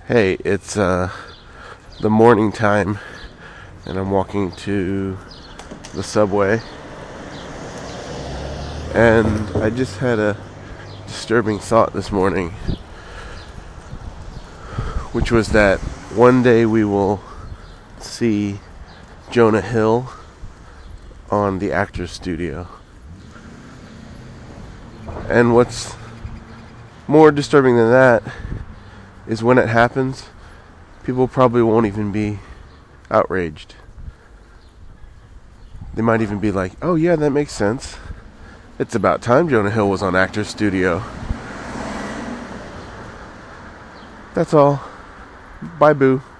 Hey, it's the morning time, and I'm walking to the subway, and I just had a disturbing thought this morning, which was that one day we will see Jonah Hill on the Actors Studio. And what's more disturbing than that is when it happens, people probably won't even be outraged. They might even be like, oh yeah, that makes sense. It's about time Jonah Hill was on Actors Studio. That's all. Bye, boo.